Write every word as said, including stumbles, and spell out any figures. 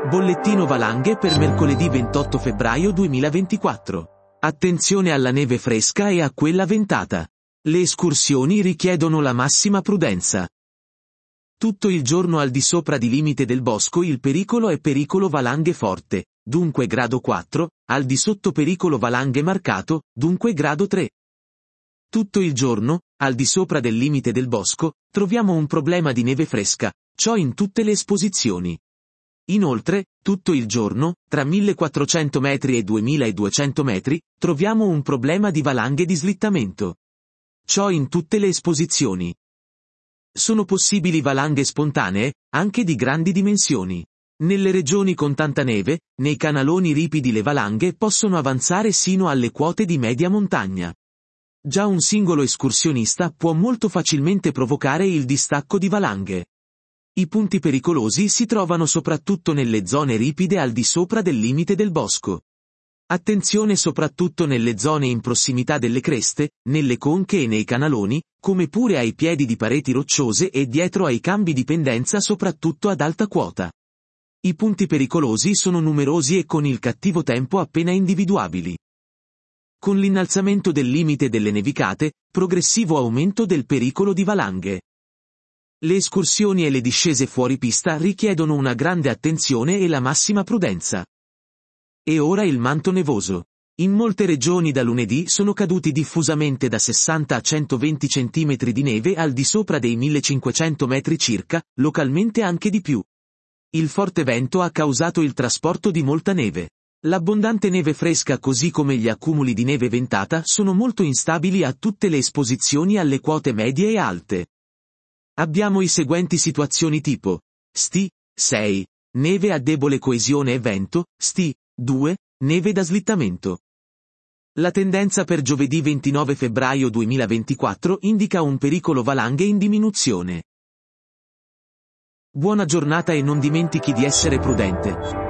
Bollettino valanghe per mercoledì ventotto febbraio duemilaventiquattro. Attenzione alla neve fresca e a quella ventata. Le escursioni richiedono la massima prudenza. Tutto il giorno al di sopra di limite del bosco il pericolo è pericolo valanghe forte, dunque grado quattro, al di sotto pericolo valanghe marcato, dunque grado tre. Tutto il giorno, al di sopra del limite del bosco, troviamo un problema di neve fresca, ciò in tutte le esposizioni. Inoltre, tutto il giorno, tra millequattrocento metri e duemiladuecento metri, troviamo un problema di valanghe di slittamento. Ciò in tutte le esposizioni. Sono possibili valanghe spontanee, anche di grandi dimensioni. Nelle regioni con tanta neve, nei canaloni ripidi le valanghe possono avanzare sino alle quote di media montagna. Già un singolo escursionista può molto facilmente provocare il distacco di valanghe. I punti pericolosi si trovano soprattutto nelle zone ripide al di sopra del limite del bosco. Attenzione soprattutto nelle zone in prossimità delle creste, nelle conche e nei canaloni, come pure ai piedi di pareti rocciose e dietro ai cambi di pendenza soprattutto ad alta quota. I punti pericolosi sono numerosi e con il cattivo tempo appena individuabili. Con l'innalzamento del limite delle nevicate, progressivo aumento del pericolo di valanghe. Le escursioni e le discese fuori pista richiedono una grande attenzione e la massima prudenza. E ora il manto nevoso. In molte regioni da lunedì sono caduti diffusamente da sessanta a centoventi centimetri di neve al di sopra dei millecinquecento metri circa, localmente anche di più. Il forte vento ha causato il trasporto di molta neve. L'abbondante neve fresca così come gli accumuli di neve ventata sono molto instabili a tutte le esposizioni alle quote medie e alte. Abbiamo i seguenti situazioni tipo. S T I sei. Neve a debole coesione e vento, S T I due. Neve da slittamento. La tendenza per giovedì ventinove febbraio duemilaventiquattro indica un pericolo valanghe in diminuzione. Buona giornata e non dimentichi di essere prudente.